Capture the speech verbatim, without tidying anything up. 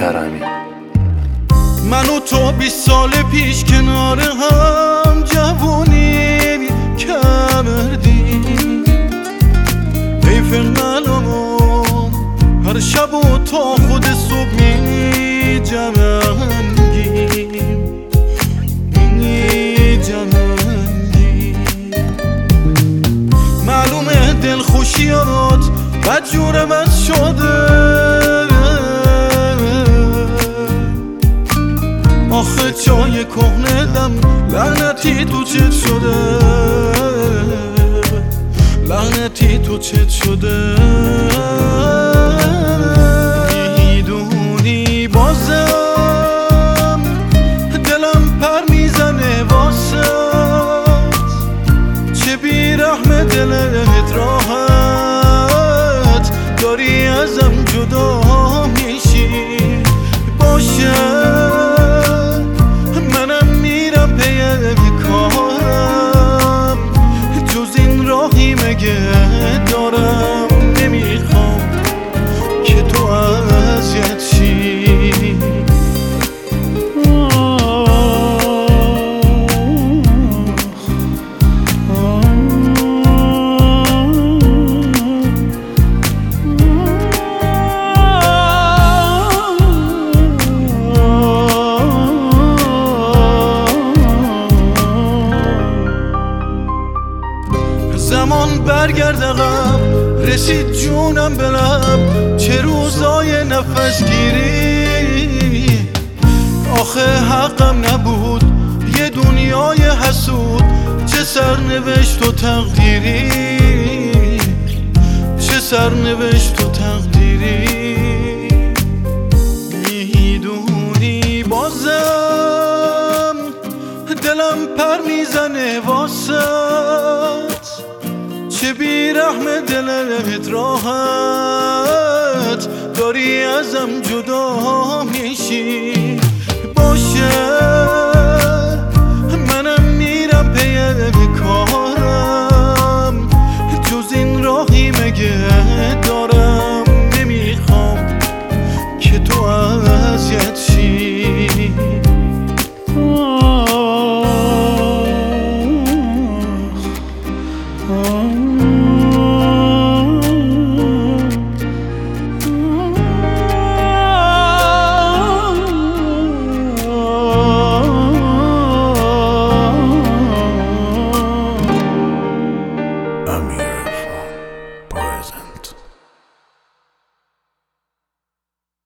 کرمی. من و تو بیست سال پیش کنار هم جوونی کردیم، حیف منمون هر شب و تا خود صبح می جمنگیم می جمنگیم. معلومه دل خوشیات بدجور من شده، آخه چای کهنه دم لعنتی تو چت شده، لعنتی تو چت شده. میدونی بازم دلم پر میزنه واسط، چه بیرحم دلت راحت داری ازم جدا میشی. باشه منم میرم پی کارم، جز این راهی مگه دارم؟ نمیخوام که تو اذیت شی. زمان برگرد عقب، رسید جونم به لب، چه روزای نفس گیری. آخه حقم نبود یه دنیای حسود، چه سرنوشت و تقدیری، چه سرنوشت و تقدیری. میدونی بازم دلم پر میزنه واسط، چه بیرحم دلت راحت داری ازم جدا میشی. باشه